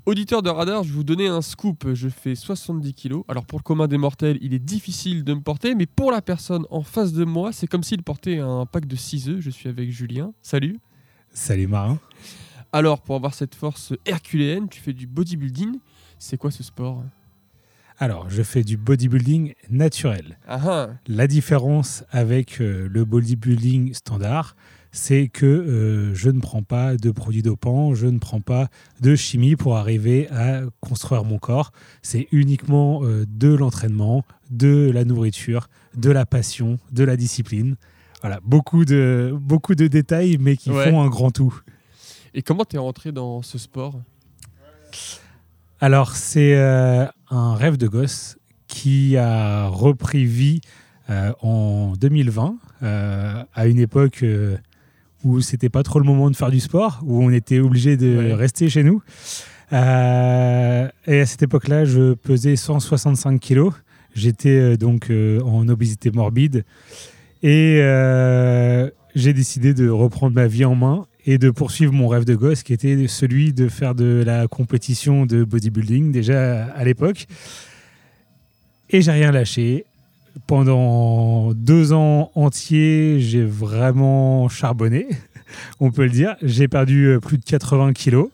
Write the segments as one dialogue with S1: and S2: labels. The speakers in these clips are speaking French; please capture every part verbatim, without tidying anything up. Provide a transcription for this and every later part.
S1: Auditeur de Radar, je vais vous donner un scoop. Je fais soixante-dix kilos. Alors pour le commun des mortels, il est difficile de me porter, mais pour la personne en face de moi, c'est comme s'il portait un pack de six œufs. Je suis avec Julien. Salut.
S2: Salut Marin.
S1: Alors pour avoir cette force herculéenne, tu fais du bodybuilding. C'est quoi ce sport ?
S2: Alors, je fais du bodybuilding naturel.
S1: Ah ah.
S2: La différence avec euh, le bodybuilding standard, c'est que euh, je ne prends pas de produits dopants, je ne prends pas de chimie pour arriver à construire mon corps. C'est uniquement euh, de l'entraînement, de la nourriture, de la passion, de la discipline. Voilà, beaucoup de, beaucoup de détails, mais qui
S1: Ouais.
S2: font un grand tout.
S1: Et comment t'es rentré dans ce sport ?
S2: Alors, c'est euh, un rêve de gosse qui a repris vie euh, en deux mille vingt, euh, à une époque euh, où c'était pas trop le moment de faire du sport, où on était obligé de
S1: Ouais.
S2: rester chez nous. Euh, et à cette époque-là, je pesais cent soixante-cinq kilos. J'étais euh, donc euh, en obésité morbide. Et euh, j'ai décidé de reprendre ma vie en main et de poursuivre mon rêve de gosse qui était celui de faire de la compétition de bodybuilding déjà à l'époque. Et j'ai rien lâché. Pendant deux ans entiers, j'ai vraiment charbonné, on peut le dire. J'ai perdu plus de quatre-vingts kilos.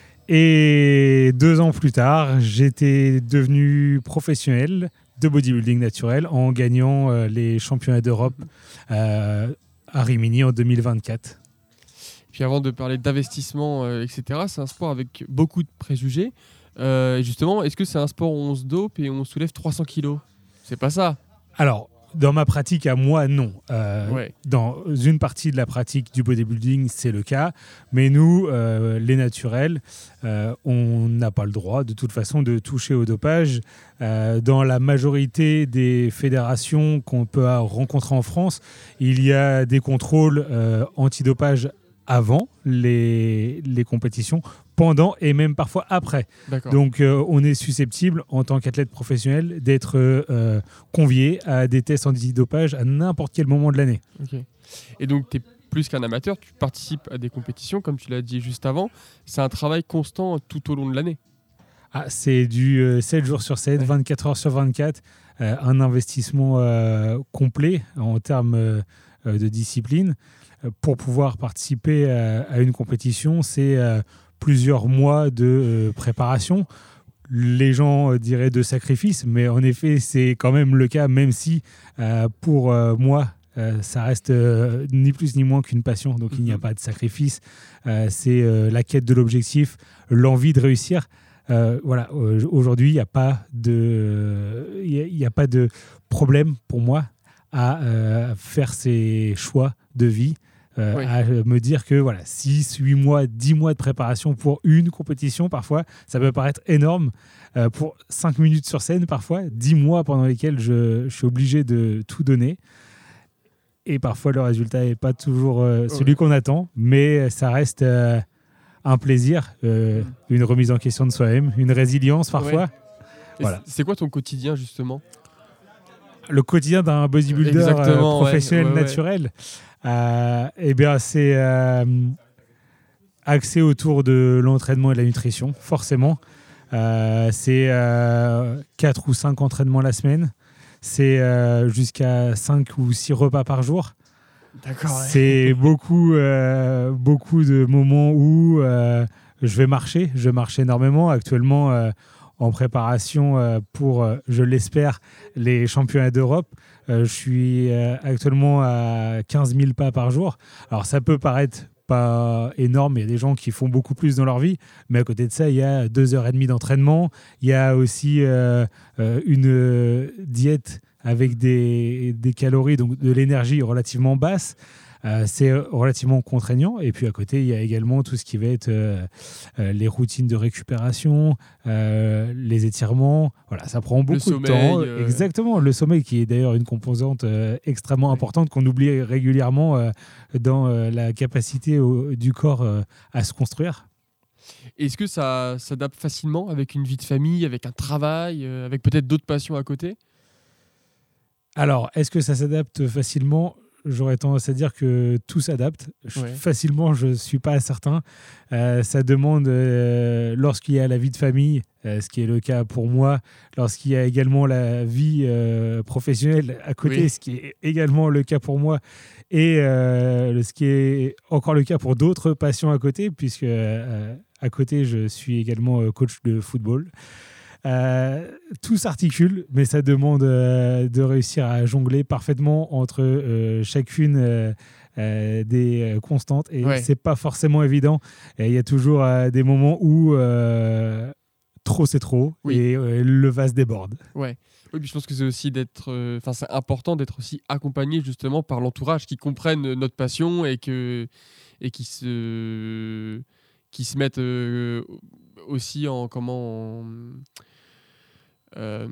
S2: Et deux ans plus tard, j'étais devenu professionnel de bodybuilding naturel en gagnant euh, les championnats d'Europe euh, à Rimini en deux mille vingt-quatre.
S1: Puis avant de parler d'investissement, euh, et cetera, c'est un sport avec beaucoup de préjugés. Euh, et justement, est-ce que c'est un sport où on se dope et on soulève trois cents kilos ? C'est pas ça.
S2: Alors, dans ma pratique à moi, non. Euh,
S1: Ouais.
S2: Dans une partie de la pratique du bodybuilding, c'est le cas. Mais nous, euh, les naturels, euh, on n'a pas le droit, de toute façon, de toucher au dopage. Euh, dans la majorité des fédérations qu'on peut rencontrer en France, il y a des contrôles euh, antidopage avant les, les compétitions, pendant et même parfois après.
S1: D'accord.
S2: Donc, euh, on est susceptible, en tant qu'athlète professionnel, d'être euh, convié à des tests antidopage à n'importe quel moment de l'année.
S1: Ok. Et donc, tu es plus qu'un amateur, tu participes à des compétitions, comme tu l'as dit juste avant. C'est un travail constant tout au long de l'année.
S2: Ah, c'est du euh, sept jours sur sept,
S1: Ouais.
S2: vingt-quatre heures sur vingt-quatre, euh, un investissement euh, complet en termes euh, de discipline. Euh, pour pouvoir participer à, à une compétition, c'est euh, plusieurs mois de euh, préparation. Les gens euh, diraient de sacrifice, mais en effet, c'est quand même le cas, même si euh, pour euh, moi, euh, ça reste euh, ni plus ni moins qu'une passion. Donc, il n'y a
S1: Mhm.
S2: pas de sacrifice. Euh, c'est euh, la quête de l'objectif, l'envie de réussir. Euh, voilà, euh, aujourd'hui, il n'y a pas de, il y a, il y a pas de problème pour moi à euh, faire ces choix de vie. Euh,
S1: Oui.
S2: à me dire que voilà, six, huit mois, dix mois de préparation pour une compétition, parfois, ça peut paraître énorme. Euh, pour cinq minutes sur scène, parfois, dix mois pendant lesquels je, je suis obligé de tout donner. Et parfois, le résultat n'est pas toujours euh, celui
S1: Ouais.
S2: qu'on attend, mais ça reste euh, un plaisir, euh, une remise en question de soi-même, une résilience parfois.
S1: Ouais. Et
S2: Voilà.
S1: C'est quoi ton quotidien, justement ?
S2: Le quotidien d'un bodybuilder euh,
S1: Exactement, ouais,
S2: professionnel
S1: ouais, ouais.
S2: naturel, euh, eh bien, c'est euh, axé autour de l'entraînement et de la nutrition, forcément. Euh, c'est euh, quatre ou cinq entraînements la semaine. C'est euh, jusqu'à cinq ou six repas par jour.
S1: D'accord. ouais.
S2: C'est beaucoup, euh, beaucoup de moments où euh, je vais marcher. Je marche énormément. Actuellement, euh, en préparation euh, pour, euh, je l'espère, les championnats d'Europe. Euh, je suis euh, actuellement à quinze mille pas par jour. Alors, ça peut paraître pas énorme. Il y a des gens qui font beaucoup plus dans leur vie. Mais à côté de ça, il y a deux heures et demie d'entraînement. Il y a aussi euh, euh, une euh, diète avec des, des calories, donc de l'énergie relativement basse. Euh, c'est relativement contraignant. Et puis à côté, il y a également tout ce qui va être euh, euh, les routines de récupération, euh, les étirements. Voilà, ça prend beaucoup
S1: sommeil,
S2: de temps.
S1: euh,
S2: Exactement, le sommeil qui est d'ailleurs une composante euh, extrêmement
S1: Ouais.
S2: importante qu'on oublie régulièrement euh, dans euh, la capacité au- du corps euh, à se construire.
S1: Est-ce que ça s'adapte facilement avec une vie de famille, avec un travail, euh, avec peut-être d'autres passions à côté ?
S2: Alors, est-ce que ça s'adapte facilement ? j'aurais tendance à dire que tout s'adapte. Je-
S1: Ouais.
S2: Facilement, je ne suis pas certain. Euh, ça demande, euh, lorsqu'il y a la vie de famille, euh, ce qui est le cas pour moi, lorsqu'il y a également la vie euh, professionnelle à côté,
S1: Oui.
S2: ce qui est également le cas pour moi, et euh, le- ce qui est encore le cas pour d'autres passions à côté, puisque euh, à côté, je suis également euh, coach de football. Euh, tout s'articule, mais ça demande euh, de réussir à jongler parfaitement entre euh, chacune euh, euh, des euh, constantes. Et
S1: Ouais.
S2: c'est pas forcément évident. Et il y a toujours euh, des moments où euh, trop c'est trop
S1: Oui.
S2: et euh, le vase déborde.
S1: Ouais. Oui, puis je pense que c'est aussi d'être. euh, Enfin, c'est important d'être aussi accompagné justement par l'entourage qui comprennent notre passion et que et qui se qui se mettent euh, aussi en comment. en- euh,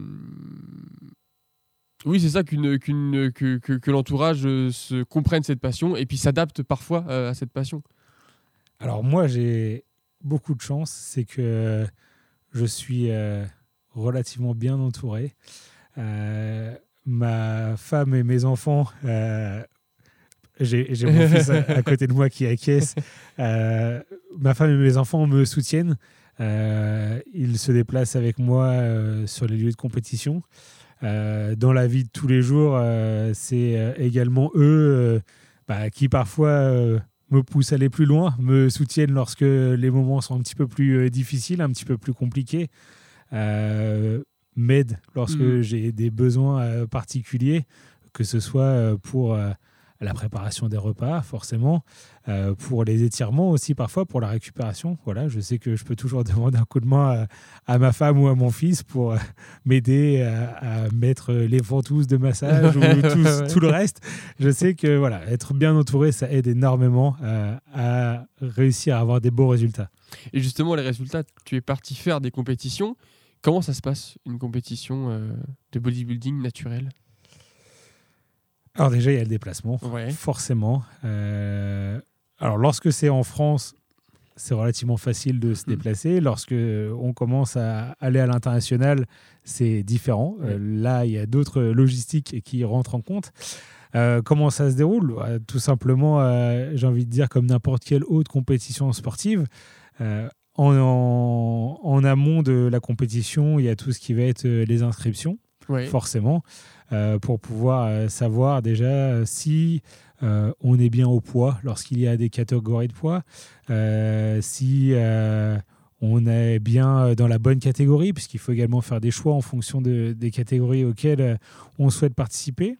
S1: Oui, c'est ça qu'une qu'une que, que, que l'entourage euh, se comprenne cette passion et puis s'adapte parfois euh, à cette passion.
S2: Alors moi, j'ai beaucoup de chance, c'est que je suis euh, relativement bien entouré. Euh, ma femme et mes enfants, euh, j'ai j'ai mon fils à, à côté de moi qui acquiesce. Euh, ma femme et mes enfants me soutiennent. Euh, ils se déplacent avec moi euh, sur les lieux de compétition. Euh, dans la vie de tous les jours, euh, c'est euh, également eux euh, bah, qui parfois euh, me poussent à aller plus loin, me soutiennent lorsque les moments sont un petit peu plus euh, difficiles, un petit peu plus compliqués, euh, m'aident lorsque
S1: Mhm.
S2: j'ai des besoins euh, particuliers, que ce soit euh, pour euh, la préparation des repas, forcément, euh, pour les étirements aussi, parfois pour la récupération. Voilà, je sais que je peux toujours demander un coup de main à, à ma femme ou à mon fils pour euh, m'aider à, à mettre les ventouses de massage ou tout,
S1: Ouais.
S2: tout le reste. Je sais que voilà, être bien entouré, ça aide énormément euh, à réussir à avoir des beaux résultats.
S1: Et justement, les résultats, tu es parti faire des compétitions. Comment ça se passe, une compétition euh, de bodybuilding naturel?
S2: Alors déjà, il y a le déplacement,
S1: Ouais.
S2: forcément. Euh, alors lorsque c'est en France, c'est relativement facile de se
S1: Mhm.
S2: déplacer. Lorsque on commence à aller à l'international, c'est différent.
S1: Ouais.
S2: Euh, là, il y a d'autres logistiques qui rentrent en compte. Euh, comment ça se déroule? Euh, Tout simplement, euh, j'ai envie de dire, comme n'importe quelle autre compétition sportive, euh, en, en- en amont de la compétition, il y a tout ce qui va être euh, les inscriptions,
S1: Ouais.
S2: forcément, euh, pour pouvoir euh, savoir déjà euh, si euh, on est bien au poids lorsqu'il y a des catégories de poids, euh, si euh, on est bien dans la bonne catégorie, puisqu'il faut également faire des choix en fonction de- des catégories auxquelles euh, on souhaite participer.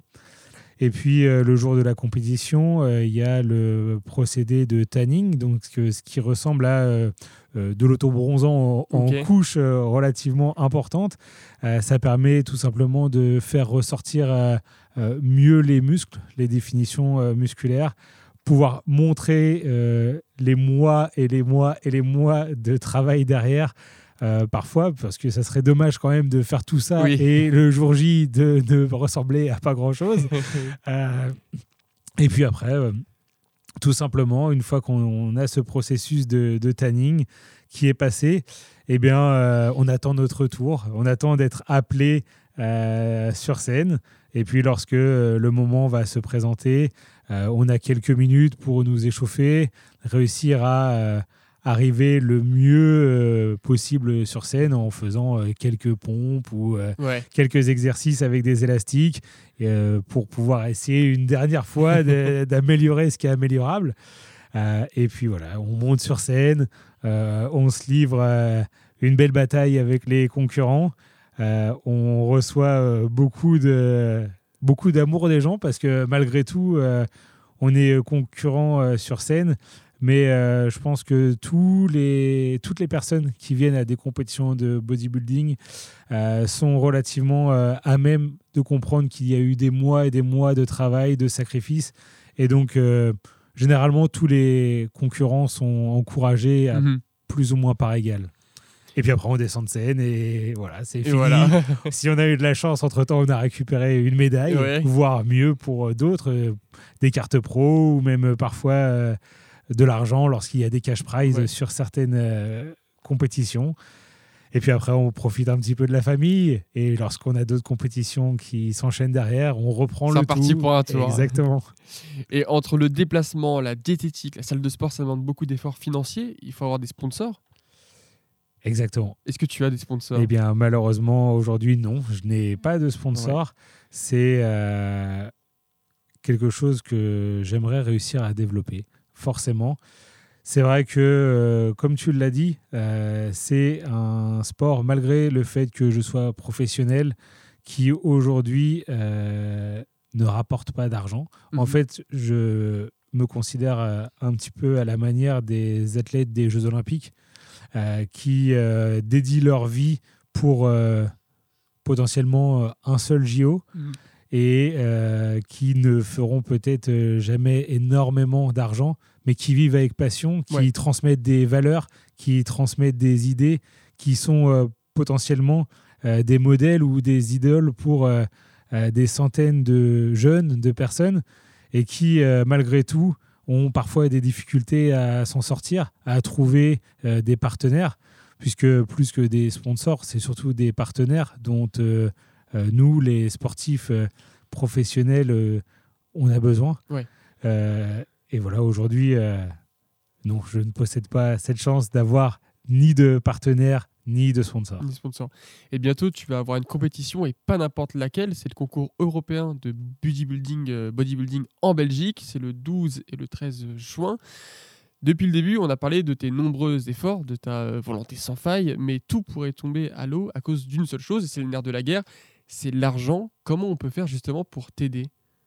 S2: Et puis, euh, le jour de la compétition, euh, il y a le procédé de tanning, donc ce, que- ce qui ressemble à euh, euh, de l'autobronzant en, en
S1: Ok.
S2: couche euh, relativement importante. Euh, ça permet tout simplement de faire ressortir euh, euh, mieux les muscles, les définitions euh, musculaires, pouvoir montrer euh, les mois et les mois et les mois de travail derrière. Euh, parfois, parce que ça serait dommage quand même de faire tout ça
S1: Oui.
S2: et le jour J de, de ressembler à pas grand-chose. Euh, et puis après, euh, tout simplement, une fois qu'on a ce processus de, de tanning qui est passé, eh bien, euh, on attend notre tour, on attend d'être appelé euh, sur scène. Et puis, lorsque euh, le moment va se présenter, euh, on a quelques minutes pour nous échauffer, réussir à euh, arriver le mieux euh, possible sur scène en faisant euh, quelques pompes ou euh,
S1: Ouais.
S2: quelques exercices avec des élastiques euh, pour pouvoir essayer une dernière fois de- d'améliorer ce qui est améliorable. Euh, et puis voilà, on monte sur scène, euh, on se livre euh, une belle bataille avec les concurrents. Euh, on reçoit euh, beaucoup de beaucoup d'amour des gens parce que malgré tout, euh, on est concurrents euh, sur scène. Mais euh, je pense que tous les, toutes les personnes qui viennent à des compétitions de bodybuilding euh, sont relativement euh, à même de comprendre qu'il y a eu des mois et des mois de travail, de sacrifices. Et donc, euh, généralement, tous les concurrents sont encouragés à
S1: Mhm.
S2: plus ou moins par égal. Et puis après, on descend de scène et voilà, c'est
S1: Et
S2: fini.
S1: voilà.
S2: Si on a eu de la chance, entre-temps, on a récupéré une médaille,
S1: Ouais.
S2: voire mieux pour d'autres, euh, des cartes pro ou même euh, parfois euh, de l'argent lorsqu'il y a des cash prizes
S1: Ouais.
S2: sur certaines euh, compétitions. Et puis après, on profite un petit peu de la famille. Et lorsqu'on a d'autres compétitions qui s'enchaînent derrière, on reprend
S1: C'est
S2: le
S1: reparti
S2: tout.
S1: pour un tour.
S2: Exactement.
S1: Et entre le déplacement, la diététique, la salle de sport, ça demande beaucoup d'efforts financiers. Il faut avoir des sponsors.
S2: Exactement.
S1: Est-ce que tu as des sponsors?
S2: Eh bien, malheureusement, aujourd'hui, non. Je n'ai pas de sponsor. Ouais. C'est euh, quelque chose que j'aimerais réussir à développer, forcément. C'est vrai que, euh, comme tu l'as dit, euh, c'est un sport, malgré le fait que je sois professionnel, qui aujourd'hui euh, ne rapporte pas d'argent. Mmh. En fait, je me considère euh, un petit peu à la manière des athlètes des Jeux Olympiques euh, qui euh, dédient leur vie pour euh, potentiellement un seul J O mmh. et euh, qui ne feront peut-être jamais énormément d'argent, mais qui vivent avec passion, qui ouais. transmettent des valeurs, qui transmettent des idées, qui sont euh, potentiellement euh, des modèles ou des idoles pour euh, euh, des centaines de jeunes, de personnes, et qui, euh, malgré tout, ont parfois des difficultés à s'en sortir, à trouver euh, des partenaires, puisque plus que des sponsors, c'est surtout des partenaires dont euh, euh, nous, les sportifs euh, professionnels, euh, on a besoin.
S1: Ouais.
S2: Euh, Et voilà, aujourd'hui, euh, non, je ne possède pas cette chance d'avoir ni de partenaire, ni de sponsor.
S1: Ni sponsor. Et bientôt, tu vas avoir une compétition, et pas n'importe laquelle. C'est le concours européen de bodybuilding, euh, bodybuilding en Belgique. C'est le douze et le treize juin. Depuis le début, on a parlé de tes nombreux efforts, de ta volonté sans faille, mais tout pourrait tomber à l'eau à cause d'une seule chose, et c'est le nerf de la guerre, c'est l'argent. Comment on peut faire justement pour t'aider ?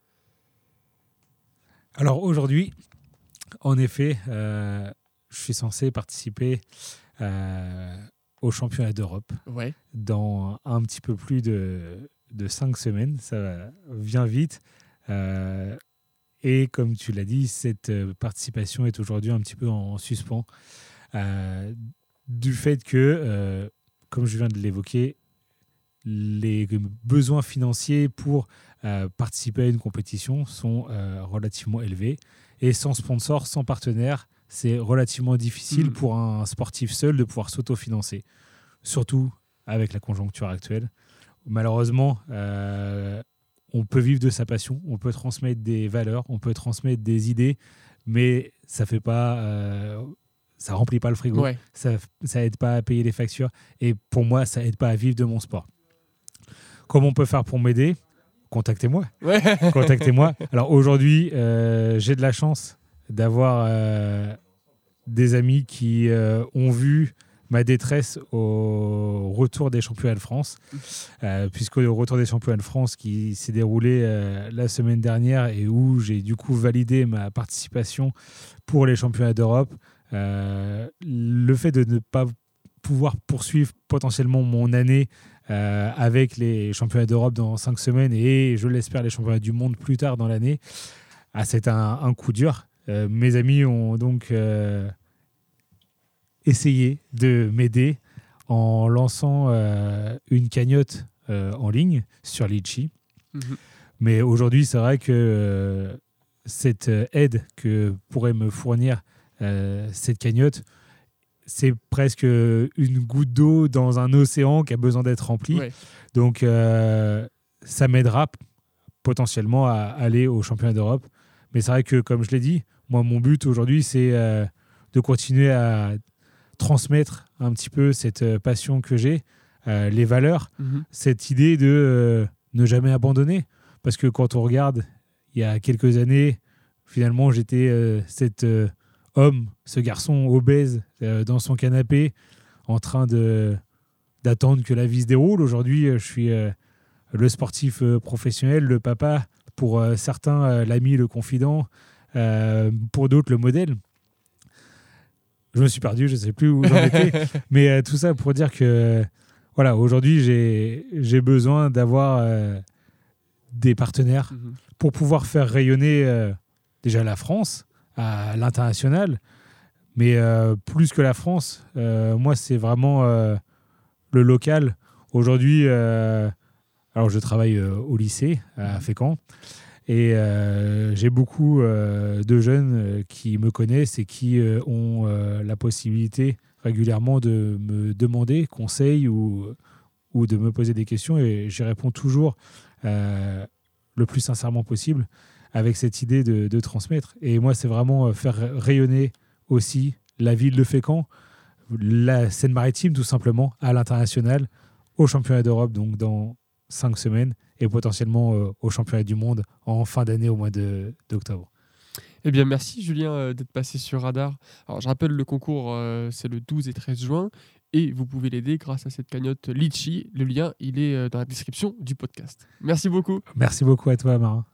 S2: Alors aujourd'hui, en effet, euh, je suis censé participer euh, au championnat d'Europe
S1: ouais.
S2: dans un petit peu plus de, de cinq semaines. Ça vient vite. Euh, et comme tu l'as dit, cette participation est aujourd'hui un petit peu en suspens euh, du fait que, euh, comme je viens de l'évoquer, les besoins financiers pour euh, participer à une compétition sont euh, relativement élevés. Et sans sponsor, sans partenaire, c'est relativement difficile mmh. pour un sportif seul de pouvoir s'autofinancer. Surtout avec la conjoncture actuelle. Malheureusement, euh, on peut vivre de sa passion, on peut transmettre des valeurs, on peut transmettre des idées, mais ça fait pas... Euh, ça remplit pas le frigo,
S1: ouais.
S2: ça, ça aide pas à payer les factures. Et pour moi, ça aide pas à vivre de mon sport. Comment on peut faire pour m'aider ? Contactez-moi.
S1: Ouais.
S2: Contactez-moi. Alors aujourd'hui, euh, j'ai de la chance d'avoir euh, des amis qui euh, ont vu ma détresse au retour des championnats de France, euh, puisqu'au retour des championnats de France qui s'est déroulé euh, la semaine dernière et où j'ai du coup validé ma participation pour les championnats d'Europe, euh, le fait de ne pas pouvoir poursuivre potentiellement mon année Euh, avec les championnats d'Europe dans cinq semaines et, je l'espère, les championnats du monde plus tard dans l'année, ah, c'est un, un coup dur. Euh, mes amis ont donc euh, essayé de m'aider en lançant euh, une cagnotte euh, en ligne sur Litchi. Mm-hmm. Mais aujourd'hui, c'est vrai que euh, cette aide que pourrait me fournir euh, cette cagnotte, c'est presque une goutte d'eau dans un océan qui a besoin d'être rempli. Ouais. Donc, euh, ça m'aidera p- potentiellement à aller au championnat d'Europe. Mais c'est vrai que, comme je l'ai dit, moi, mon but aujourd'hui, c'est euh, de continuer à transmettre un petit peu cette passion que j'ai, euh, les valeurs, mm-hmm. cette idée de euh, ne jamais abandonner. Parce que quand on regarde, il y a quelques années, finalement, j'étais euh, cette... Euh, homme, ce garçon obèse euh, dans son canapé en train de, d'attendre que la vie se déroule. Aujourd'hui, je suis euh, le sportif euh, professionnel, le papa, pour euh, certains, euh, l'ami, le confident, euh, pour d'autres, le modèle. Je me suis perdu, je ne sais plus où j'en étais, mais euh, tout ça pour dire que voilà, aujourd'hui, j'ai, j'ai besoin d'avoir euh, des partenaires mmh. pour pouvoir faire rayonner euh, déjà la France, à l'international, mais euh, plus que la France, euh, moi c'est vraiment euh, le local. Aujourd'hui, euh, alors je travaille euh, au lycée à Fécamp et euh, j'ai beaucoup euh, de jeunes euh, qui me connaissent et qui euh, ont euh, la possibilité, régulièrement de me demander conseil ou, ou de me poser des questions et j'y réponds toujours euh, le plus sincèrement possible avec cette idée de, de transmettre. Et moi, c'est vraiment faire rayonner aussi la ville de Fécamp, la Seine-Maritime tout simplement, à l'international, au championnat d'Europe donc dans cinq semaines et potentiellement euh, au championnat du monde en fin d'année au mois de, d'octobre.
S1: Eh bien, merci Julien euh, d'être passé sur Radar. Alors, je rappelle, le concours, euh, c'est le douze et treize juin et vous pouvez l'aider grâce à cette cagnotte Litchi. Le lien, il est euh, dans la description du podcast. Merci beaucoup.
S2: Merci beaucoup à toi, Marin.